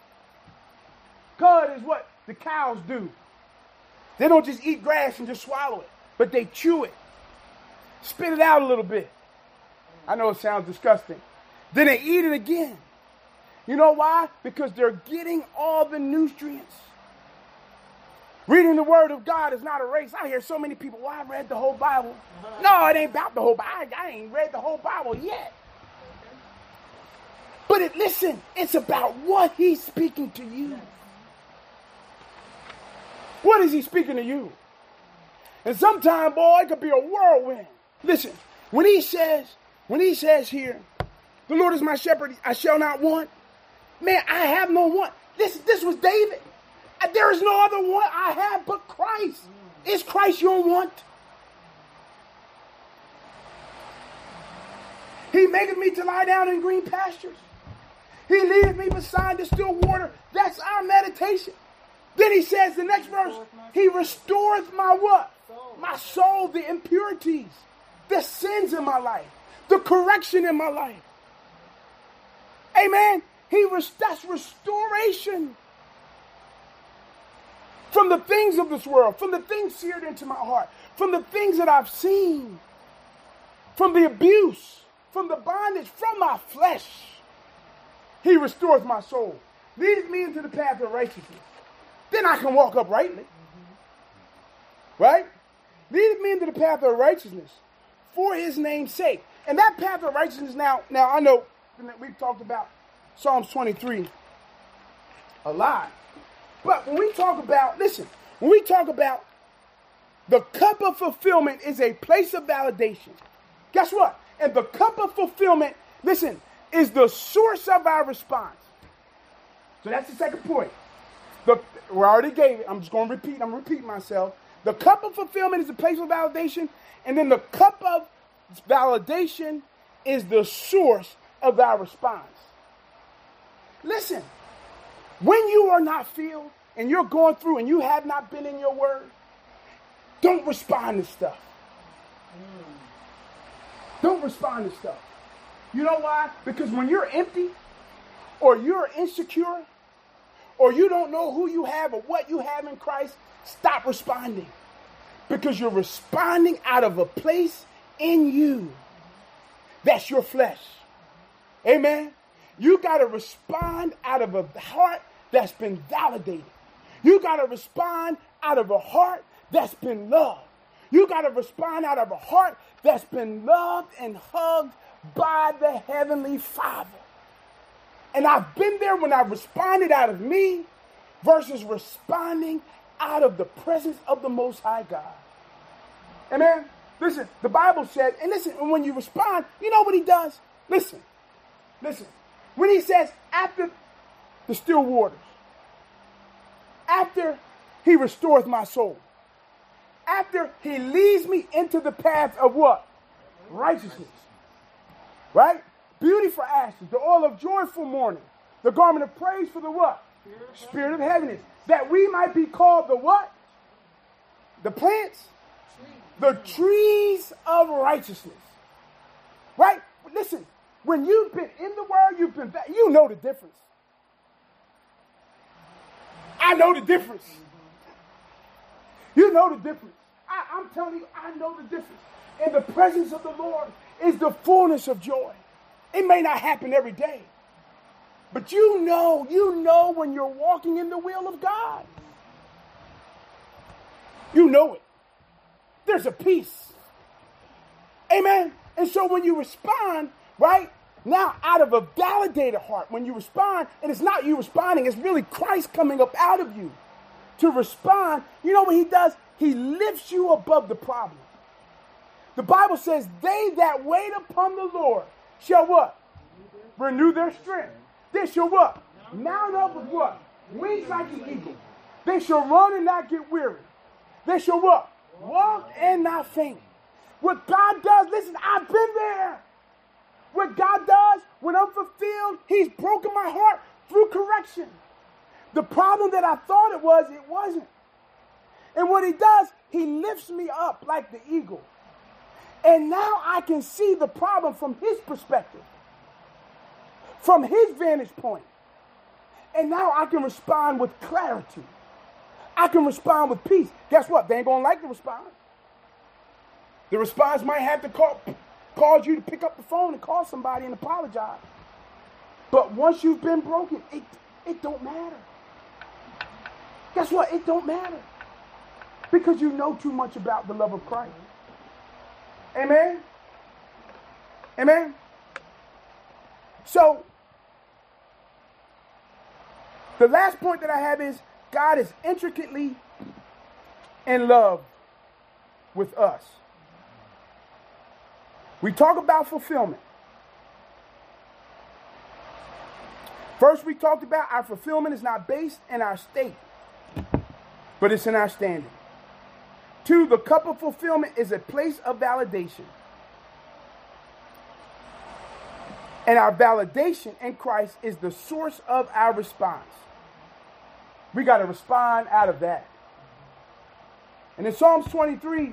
Cud is what the cows do. They don't just eat grass and just swallow it, but they chew it. Spit it out a little bit. I know it sounds disgusting. Then they eat it again. You know why? Because they're getting all the nutrients. Reading the word of God is not a race. I hear so many people, well, I read the whole Bible. No, it ain't about the whole Bible. I, I ain't read the whole Bible yet. But it, listen, it's about what He's speaking to you. What is He speaking to you? And sometimes, boy, it could be a whirlwind. Listen, when He says, when He says here, the Lord is my shepherd, I shall not want. Man, I have no want. This, this was David. There is no other want I have but Christ. Is Christ your want? He maketh me to lie down in green pastures. He leadeth me beside the still water. That's our meditation. Then He says, the next verse, He restoreth my what? My soul, the impurities, the sins in my life, the correction in my life. Amen. He res- that's restoration. From the things of this world, from the things seared into my heart, from the things that I've seen, from the abuse, from the bondage, from my flesh. He restores my soul. Leads me into the path of righteousness. Then I can walk uprightly. Mm-hmm. Right? Leads me into the path of righteousness for His name's sake. And that path of righteousness now, now I know we've talked about Psalms twenty-three a lot. But when we talk about, listen, when we talk about the cup of fulfillment is a place of validation. Guess what? And the cup of fulfillment, listen, is the source of our response. So that's the second point. The, we already gave it. I'm just going to repeat. I'm repeating myself. The cup of fulfillment is a place of validation. And then the cup of validation is the source of our response. Listen. When you are not filled and you're going through and you have not been in your word, don't respond to stuff. Don't respond to stuff. You know why? Because when you're empty or you're insecure or you don't know who you have or what you have in Christ, stop responding. Because you're responding out of a place in you. That's your flesh. Amen? You got to respond out of a heart that's been validated. You got to respond out of a heart that's been loved. You got to respond out of a heart that's been loved and hugged by the Heavenly Father. And I've been there when I responded out of me versus responding out of the presence of the Most High God. Amen? Listen, the Bible said, and listen, when you respond, you know what He does? Listen, listen. When He says, after the still waters. After he restoreth my soul. After he leads me into the path of what? Righteousness. Right? Beauty for ashes, the oil of joy for mourning, the garment of praise for the what? Spirit of heaviness. That we might be called the what? The plants? The trees of righteousness. Right? Listen, when you've been in the word, you've been back, you know the difference. I know the difference. You know the difference. I, I'm telling you, I know the difference. In the presence of the Lord is the fullness of joy. It may not happen every day. But you know, you know when you're walking in the will of God. You know it. There's a peace. Amen. And so when you respond, right, now out of a validated heart, when you respond, and it's not you responding, it's really Christ coming up out of you to respond, you know what he does? He lifts you above the problem. The Bible says, they that wait upon the Lord shall what? Renew their strength. They shall what? Mount up with what? Wings like an eagle. They shall run and not get weary. They shall what? Walk and not faint. What God does, listen, I've been there. What God does when I'm fulfilled, he's broken my heart through correction. The problem that I thought it was, it wasn't. And what he does, he lifts me up like the eagle. And now I can see the problem from his perspective, from his vantage point. And now I can respond with clarity. I can respond with peace. Guess what? They ain't going to like the response. The response might have to call, cause you to pick up the phone and call somebody and apologize. But once you've been broken, it, it don't matter. Guess what? It don't matter. Because you know too much about the love of Christ. Amen? Amen? So, the last point that I have is God is intricately in love with us. We talk about fulfillment. First, we talked about our fulfillment is not based in our state, but it's in our standing. Two, the cup of fulfillment is a place of validation. And our validation in Christ is the source of our response. We got to respond out of that. And in Psalms twenty-three,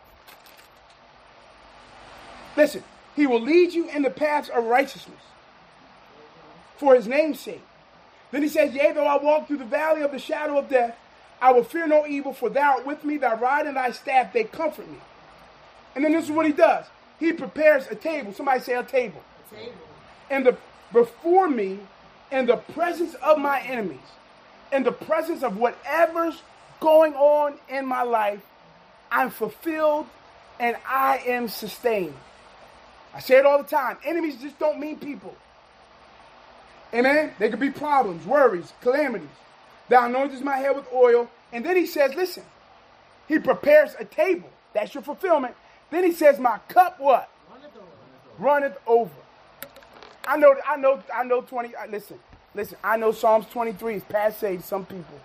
listen, he will lead you in the paths of righteousness for his name's sake. Then he says, yea, though I walk through the valley of the shadow of death, I will fear no evil, for thou art with me, thy rod and thy staff, they comfort me. And then this is what he does. He prepares a table. Somebody say a table. A table. And the before me, in the presence of my enemies, in the presence of whatever's going on in my life, I'm fulfilled and I am sustained. I say it all the time. Enemies just don't mean people. Amen? They could be problems, worries, calamities. Thou anointest my head with oil. And then he says, listen, he prepares a table. That's your fulfillment. Then he says, my cup what? Runneth over. Runneth over. I know, I know, I know twenty, listen, listen, I know Psalms twenty-three is passé to some people.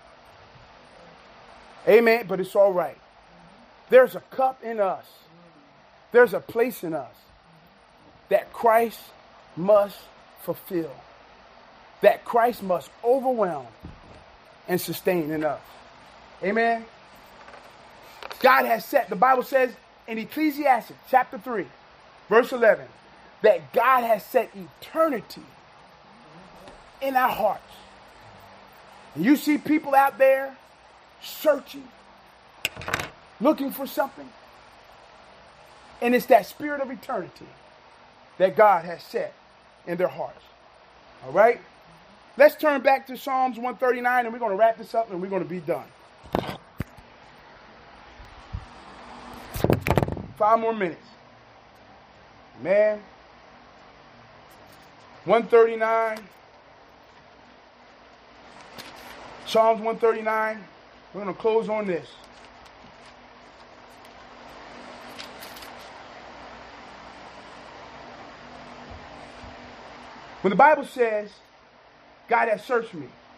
Amen, but it's all right. There's a cup in us. There's a place in us that Christ must fulfill. That Christ must overwhelm and sustain in us. Amen. God has set, the Bible says in Ecclesiastes chapter three, verse eleven, that God has set eternity in our hearts. And you see people out there searching, looking for something. And it's that spirit of eternity that God has set in their hearts. All right? Let's turn back to Psalms one thirty-nine and we're going to wrap this up and we're going to be done. Five more minutes. Man. one thirty-nine. Psalms one thirty-nine. We're going to close on this. When the Bible says, God has searched me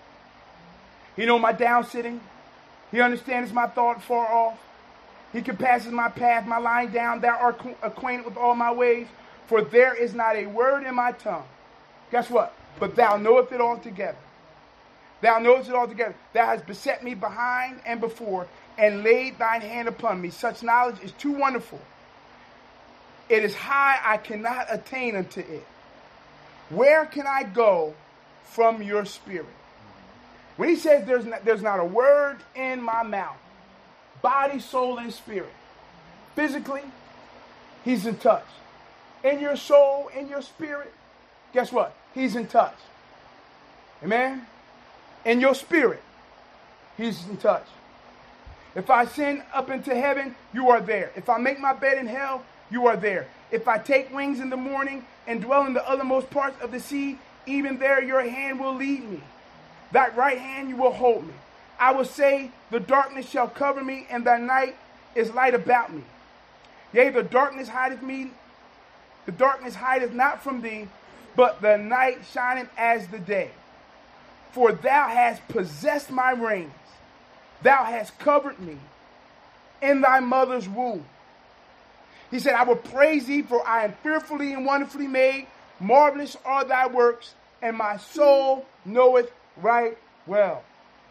He knows my down sitting. He understands my thought far off. He compasses my path, my lying down. Thou art acquainted with all my ways. For there is not a word in my tongue. Guess what? But thou knowest it altogether. Thou knowest it altogether. Thou hast beset me behind and before, and laid thine hand upon me. Such knowledge is too wonderful. It is high, I cannot attain unto it. Where can I go from your spirit? When he says there's not, there's not a word in my mouth, body, soul, and spirit. Physically, he's in touch. In your soul, in your spirit, guess what? He's in touch. Amen? In your spirit, he's in touch. If I ascend up into heaven, you are there. If I make my bed in hell, you are there. If I take wings in the morning and dwell in the uttermost parts of the sea, even there your hand will lead me. That right hand you will hold me. I will say, the darkness shall cover me, and the night is light about me. Yea, the darkness hideth me, the darkness hideth not from thee, but the night shineth as the day. For thou hast possessed my reins. Thou hast covered me in thy mother's womb. He said, I will praise thee, for I am fearfully and wonderfully made. Marvelous are thy works, and my soul knoweth right well.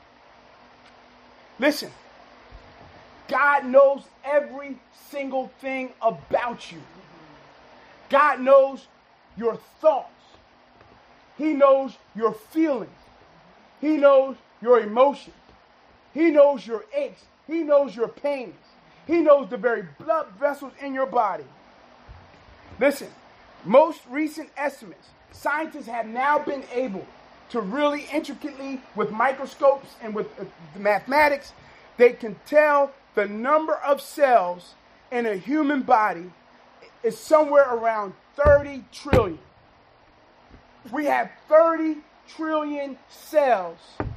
Listen, God knows every single thing about you. God knows your thoughts. He knows your feelings. He knows your emotions. He knows your aches. He knows your pains. He knows the very blood vessels in your body. Listen, most recent estimates, scientists have now been able to really intricately, with microscopes and with uh, mathematics, they can tell the number of cells in a human body is somewhere around thirty trillion. We have thirty trillion cells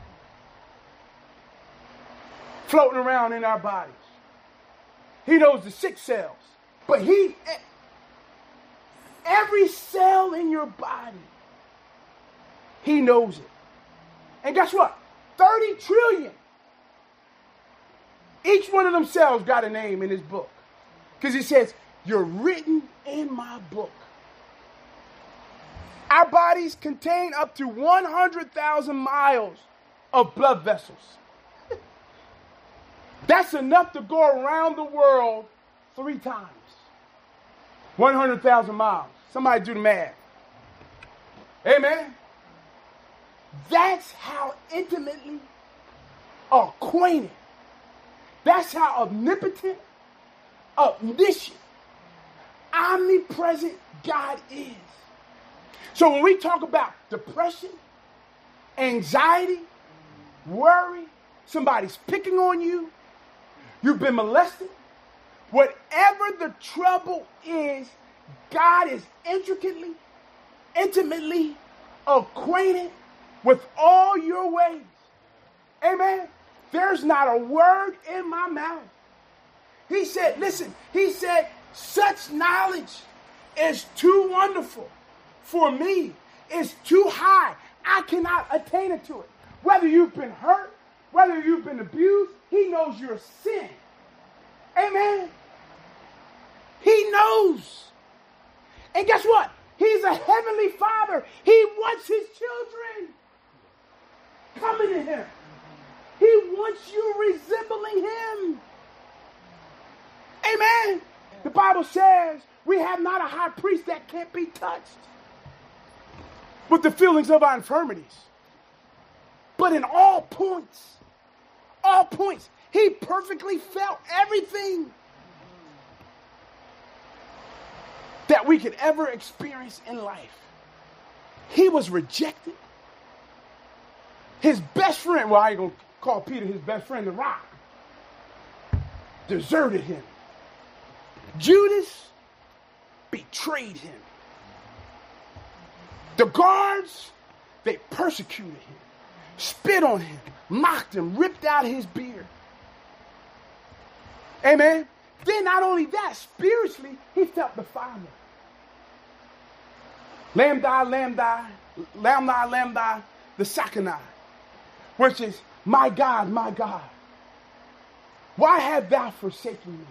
floating around in our bodies. He knows the sick cells, but he, every cell in your body, he knows it. And guess what? thirty trillion. Each one of them cells got a name in his book. Because he says, you're written in my book. Our bodies contain up to one hundred thousand miles of blood vessels. That's enough to go around the world three times. one hundred thousand miles. Somebody do the math. Amen? That's how intimately acquainted. That's how omnipotent, omniscient, omnipresent God is. So when we talk about depression, anxiety, worry, somebody's picking on you, you've been molested, whatever the trouble is, God is intricately, intimately acquainted with all your ways. Amen. There's not a word in my mouth. He said, listen, he said, such knowledge is too wonderful for me. It's too high. I cannot attain it to it. Whether you've been hurt, whether you've been abused, he knows your sin. Amen. He knows. And guess what? He's a heavenly Father. He wants his children coming to him. He wants you resembling him. Amen. The Bible says we have not a high priest that can't be touched with the feelings of our infirmities. But in all points, all points, he perfectly felt everything that we could ever experience in life. He was rejected. His best friend, well, I ain't going to call Peter his best friend, the rock, deserted him. Judas betrayed him. The guards, they persecuted him, spit on him, mocked him, ripped out his beard. Amen. Then not only that, spiritually, he felt the Father. Lambda, lambda, lambda, lambda, the Sakanai, which is My God, my God, why have thou forsaken me?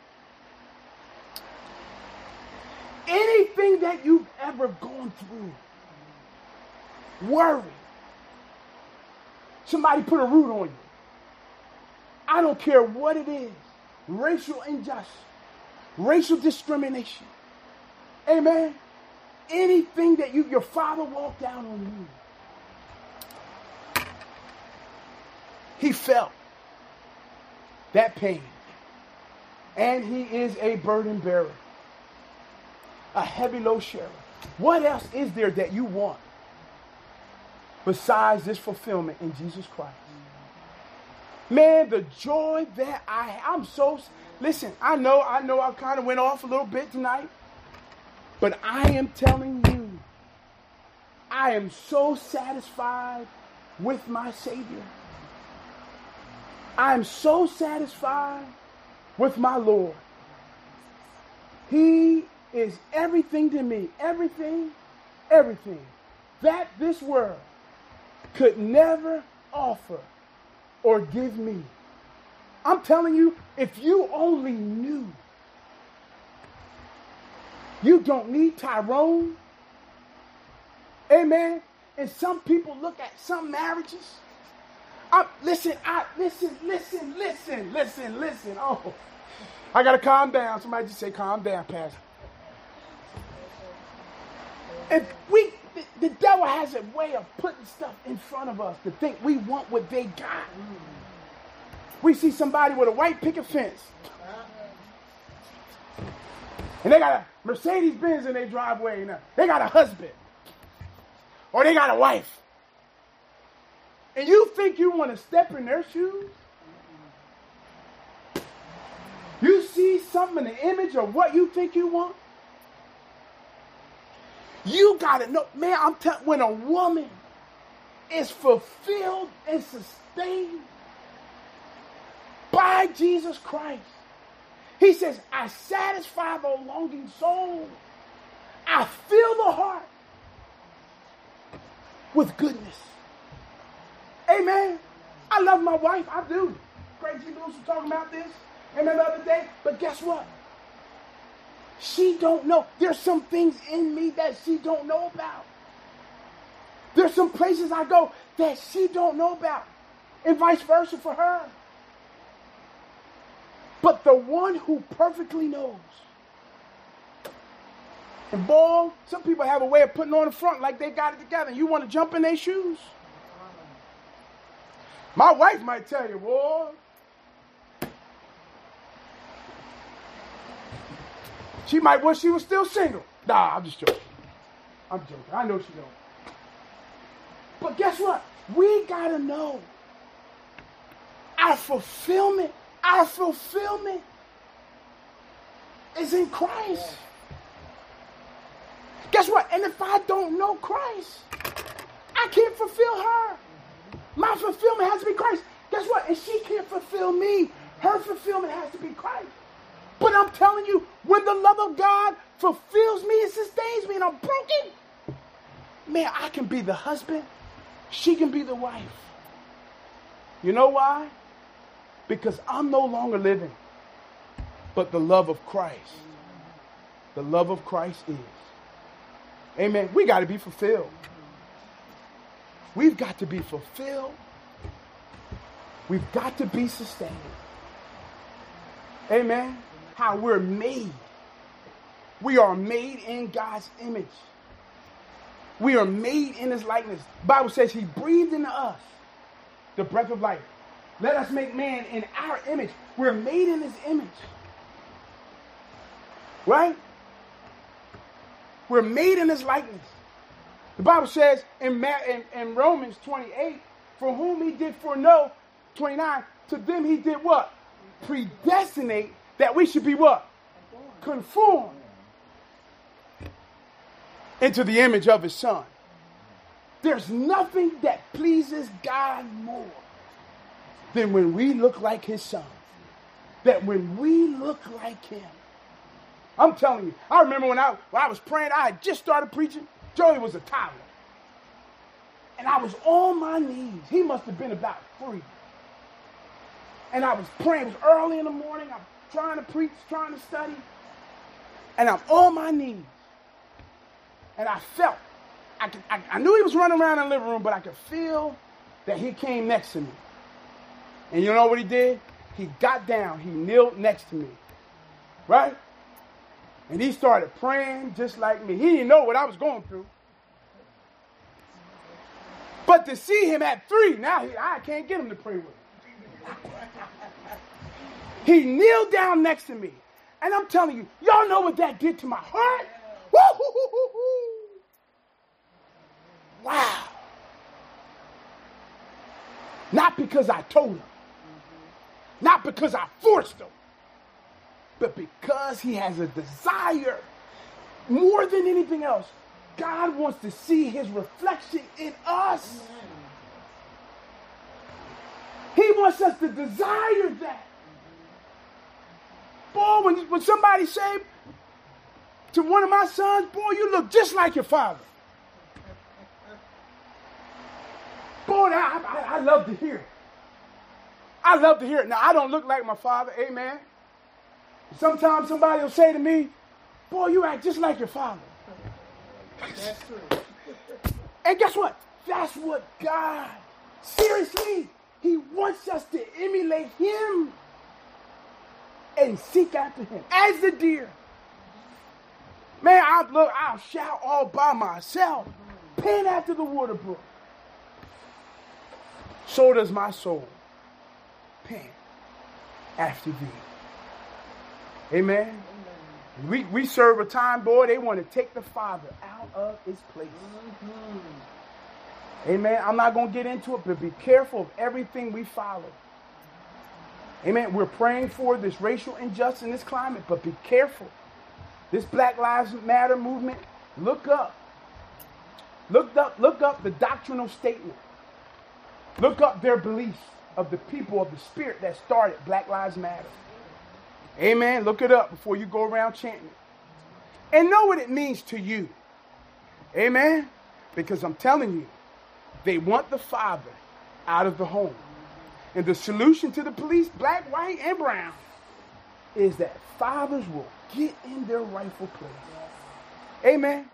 Anything that you've ever gone through, worry, somebody put a root on you. I don't care what it is, racial injustice, racial discrimination. Amen. Anything that you, your father walked out on you. He felt that pain. And he is a burden bearer. A heavy load sharer. What else is there that you want besides this fulfillment in Jesus Christ? Man, the joy that I, I'm so, listen, I know, I know I kind of went off a little bit tonight, but I am telling you, I am so satisfied with my Savior. I am so satisfied with my Lord. He is everything to me, everything, everything that this world could never offer or give me. I'm telling you, if you only knew, you don't need Tyrone. Amen. And some people look at some marriages. I, listen, I listen, listen, listen, listen, listen. Oh, I gotta calm down. Somebody just say, "Calm down, Pastor." If we, the, the devil has a way of putting stuff in front of us to think we want what they got. We see somebody with a white picket fence, and they got a Mercedes Benz in their driveway. Now they got a husband, or they got a wife, and you think you want to step in their shoes? You see something in the image of what you think you want? You gotta know, man, I'm telling, when a woman is fulfilled and sustained by Jesus Christ, he says, I satisfy the longing soul. I fill the heart with goodness. Amen. I love my wife. I do. Crazy Lewis was talking about this. Amen the other day. But guess what? She don't know. There's some things in me that she don't know about. There's some places I go that she don't know about. And vice versa for her. But the one who perfectly knows. And boy, some people have a way of putting on the front like they got it together. You want to jump in their shoes? My wife might tell you, boy. She might wish she was still single. Nah, I'm just joking. I'm joking. I know she don't. But guess what? We got to know our fulfillment, our fulfillment is in Christ. Guess what? And if I don't know Christ, I can't fulfill her. My fulfillment has to be Christ. Guess what? And she can't fulfill me. Her fulfillment has to be Christ. But I'm telling you, when the love of God fulfills me and sustains me and I'm broken, man, I can be the husband. She can be the wife. You know why? Because I'm no longer living, but the love of Christ. The love of Christ is. Amen. We got to be fulfilled. We've got to be fulfilled. We've got to be sustained. Amen. How we're made. We are made in God's image. We are made in his likeness. The Bible says he breathed into us the breath of life. Let us make man in our image. We're made in his image. Right? We're made in his likeness. The Bible says in, in, in Romans twenty-eight, for whom he did foreknow, twenty-nine, to them he did what? Predestinate that we should be what? Conformed into the image of his son. There's nothing that pleases God more than when we look like his son. That when we look like him. I'm telling you, I remember when I when I was praying, I had just started preaching. Joey was a toddler. And I was on my knees. He must have been about three. And I was praying. It was early in the morning. I'm trying to preach, trying to study. And I'm on my knees. And I felt, I, could, I, I knew he was running around in the living room, but I could feel that he came next to me. And you know what he did? He got down. He kneeled next to me. Right? And he started praying just like me. He didn't know what I was going through. But to see him at three, now he, I can't get him to pray with me. He kneeled down next to me. And I'm telling you, y'all know what that did to my heart? Woo-hoo-hoo-hoo-hoo. Wow. Not because I told him. Not because I forced him. But because he has a desire. More than anything else, God wants to see his reflection in us. He wants us to desire that. Boy, when, when somebody say to one of my sons, boy, you look just like your father. Boy, I, I, I love to hear it. I love to hear it. Now, I don't look like my father, amen. Sometimes somebody will say to me, boy, you act just like your father. That's true. And guess what? That's what God, seriously, he wants us to emulate him and seek after him as the deer. Man, I'll look, I'll shout all by myself, pant after the water brook. So does my soul pant after thee. Amen. Amen. We, we serve a time, boy, they want to take the Father out of his place. Mm-hmm. Amen. I'm not going to get into it, but be careful of everything we follow. Amen. We're praying for this racial injustice in this climate, but be careful. This Black Lives Matter movement, look up. Look up, look up the doctrinal statement. Look up their beliefs of the people of the spirit that started Black Lives Matter. Amen. Look it up before you go around chanting it. And know what it means to you. Amen. Because I'm telling you, they want the Father out of the home. And the solution to the police, black, white, and brown, is that fathers will get in their rightful place. Amen.